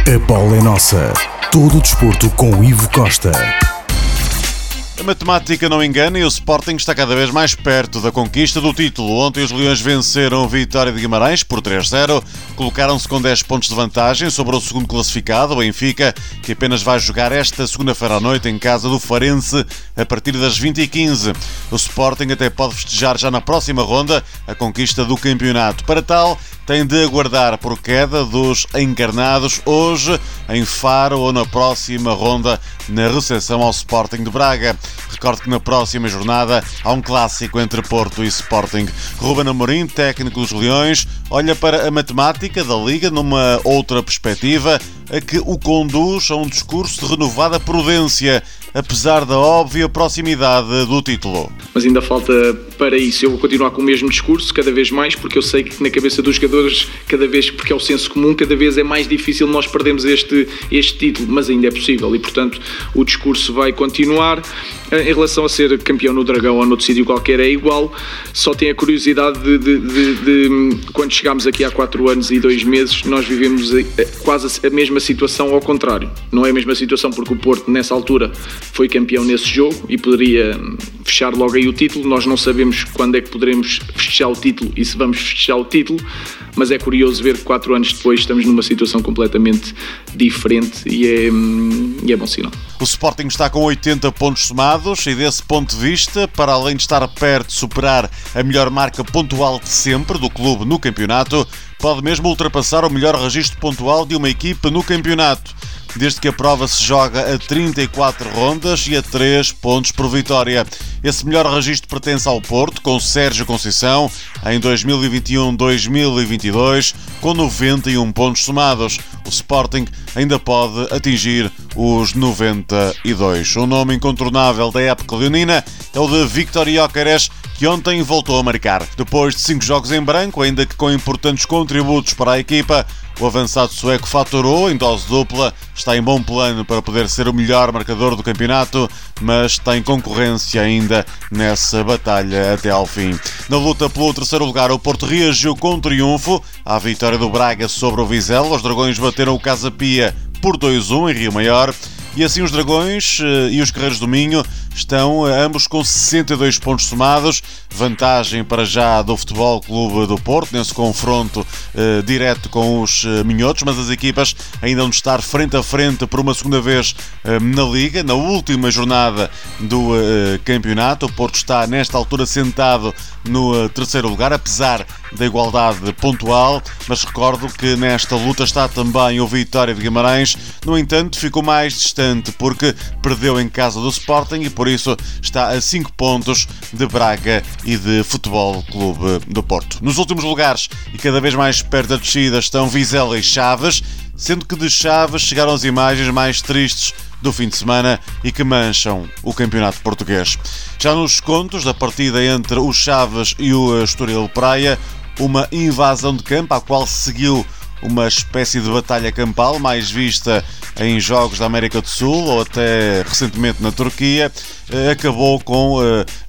A bola é nossa. Todo o desporto com Ivo Costa. A matemática não engana e o Sporting está cada vez mais perto da conquista do título. Ontem os Leões venceram a Vitória de Guimarães por 3-0. Colocaram-se com 10 pontos de vantagem sobre o segundo classificado, o Benfica, que apenas vai jogar esta segunda-feira à noite em casa do Farense a partir das 20h15. O Sporting até pode festejar já na próxima ronda a conquista do campeonato. Para tal, tem de aguardar por queda dos encarnados hoje em Faro ou na próxima ronda na recepção ao Sporting de Braga. Recordo que na próxima jornada há um clássico entre Porto e Sporting. Ruben Amorim, técnico dos Leões, olha para a matemática da Liga numa outra perspectiva, a que o conduz a um discurso de renovada prudência, apesar da óbvia proximidade do título. Mas ainda falta para isso. Eu vou continuar com o mesmo discurso cada vez mais, porque eu sei que na cabeça dos jogadores, cada vez, porque é o senso comum, cada vez é mais difícil nós perdermos este título, mas ainda é possível e, portanto, o discurso vai continuar. Em relação a ser campeão no Dragão ou noutro sítio qualquer é igual, só tenho a curiosidade de quando chegámos aqui há 4 anos e 2 meses, nós vivemos quase a mesma situação ao contrário. Não é a mesma situação porque o Porto nessa altura foi campeão nesse jogo e poderia fechar logo aí o título. Nós não sabemos quando é que poderemos fechar o título e se vamos fechar o título, mas é curioso ver que 4 anos depois estamos numa situação completamente diferente e é bom sinal. O Sporting está com 80 pontos somados e, desse ponto de vista, para além de estar perto de superar a melhor marca pontual de sempre do clube no campeonato, pode mesmo ultrapassar o melhor registro pontual de uma equipe no campeonato, desde que a prova se joga a 34 rondas e a 3 pontos por vitória. Esse melhor registro pertence ao Porto, com Sérgio Conceição, em 2021-2022, com 91 pontos somados. O Sporting ainda pode atingir os 92. O nome incontornável da época leonina é o de Víctor Gyökeres, que ontem voltou a marcar. Depois de 5 jogos em branco, ainda que com importantes contributos para a equipa, o avançado sueco faturou em dose dupla, está em bom plano para poder ser o melhor marcador do campeonato, mas tem concorrência ainda nessa batalha até ao fim. Na luta pelo terceiro lugar, o Porto reagiu com triunfo à vitória do Braga sobre o Vizela. Os Dragões bateram o Casa Pia por 2-1 em Rio Maior. E assim os Dragões e os Guerreiros do Minho estão ambos com 62 pontos somados, vantagem para já do Futebol Clube do Porto nesse confronto direto com os minhotos, mas as equipas ainda vão estar frente a frente por uma segunda vez na Liga, na última jornada do campeonato. O Porto está nesta altura sentado no terceiro lugar, apesar da igualdade pontual, mas recordo que nesta luta está também o Vitória de Guimarães. No entanto, ficou mais distante porque perdeu em casa do Sporting e por isso está a 5 pontos de Braga e de Futebol Clube do Porto. Nos últimos lugares e cada vez mais perto da descida estão Vizela e Chaves, sendo que de Chaves chegaram as imagens mais tristes do fim de semana e que mancham o campeonato português. Já nos descontos da partida entre o Chaves e o Estoril Praia, uma invasão de campo à qual seguiu uma espécie de batalha campal mais vista em jogos da América do Sul ou até recentemente na Turquia, acabou com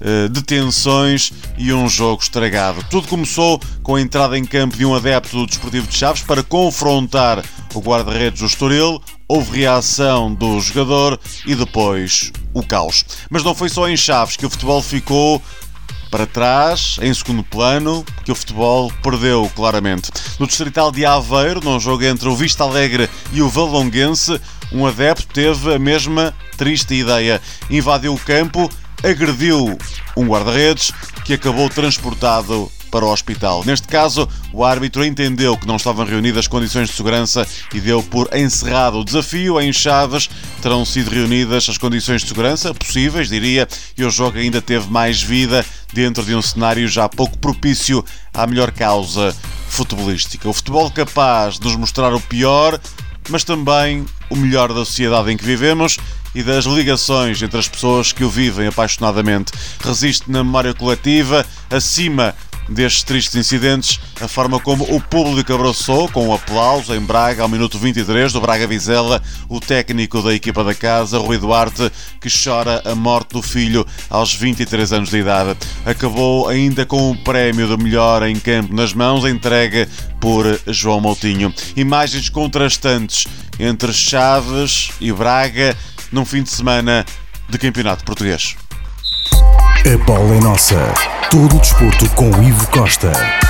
detenções e um jogo estragado. Tudo começou com a entrada em campo de um adepto do Desportivo de Chaves para confrontar o guarda-redes do Estoril. Houve reação do jogador e depois o caos. Mas não foi só em Chaves que o futebol ficou para trás, em segundo plano, que o futebol perdeu claramente. No distrital de Aveiro, num jogo entre o Vista Alegre e o Valonguense, um adepto teve a mesma triste ideia. Invadiu o campo, agrediu um guarda-redes que acabou transportado para o hospital. Neste caso, o árbitro entendeu que não estavam reunidas condições de segurança e deu por encerrado o desafio. Em Chaves terão sido reunidas as condições de segurança possíveis, diria, e o jogo ainda teve mais vida dentro de um cenário já pouco propício à melhor causa futebolística. O futebol capaz de nos mostrar o pior, mas também o melhor da sociedade em que vivemos e das ligações entre as pessoas que o vivem apaixonadamente. Resiste na memória coletiva, acima destes tristes incidentes, a forma como o público abraçou, com um aplauso em Braga, ao minuto 23 do Braga-Vizela, o técnico da equipa da casa, Rui Duarte, que chora a morte do filho aos 23 anos de idade. Acabou ainda com o prémio de melhor em campo nas mãos, entregue por João Moutinho. Imagens contrastantes entre Chaves e Braga num fim de semana de campeonato português. A bola é nossa. Todo o desporto com Ivo Costa.